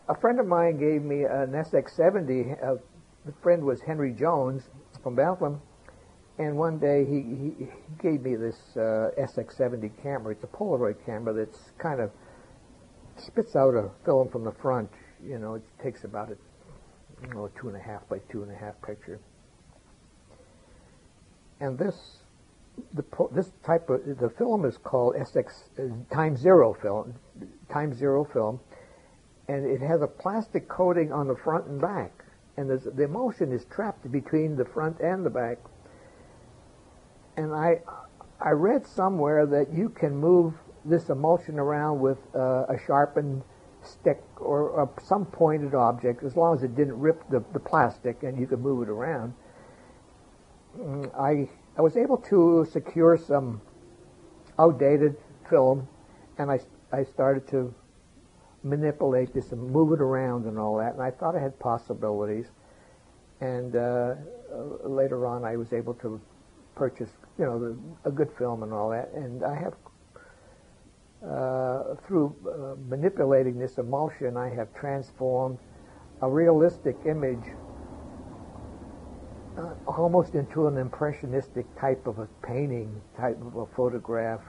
a friend of mine gave me an SX70. The friend was Henry Jones from Bethlehem, and one day he gave me this SX70 camera. It's a Polaroid camera that's kind of spits out a film from the front. You know, it takes about a 2.5 by 2.5 picture. And this type of the film is called SX Time Zero film, and it has a plastic coating on the front and back, and the emulsion is trapped between the front and the back. And I read somewhere that you can move this emulsion around with a sharpened stick or some pointed object, as long as it didn't rip the plastic, and you could move it around. I was able to secure some outdated film, and I started to manipulate this and move it around and all that, and I thought I had possibilities. And later on, I was able to purchase, a good film and all that, and I have, through manipulating this emulsion, I have transformed a realistic image almost into an impressionistic type of a painting, type of a photograph.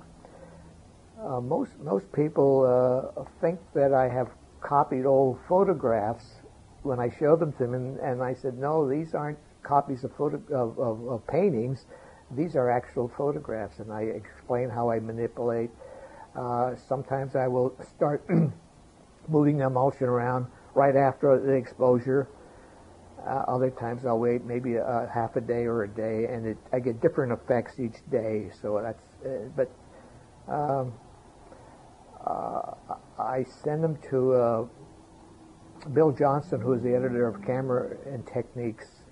Most people think that I have copied old photographs when I show them to them, and I said, no, these aren't copies of paintings. These are actual photographs, and I explain how I manipulate. Sometimes I will start moving the emulsion around right after the exposure. Other times I'll wait maybe a half a day or a day, and I get different effects each day. So that's, I send them to Bill Johnson, who is the editor of Camera and Techniques,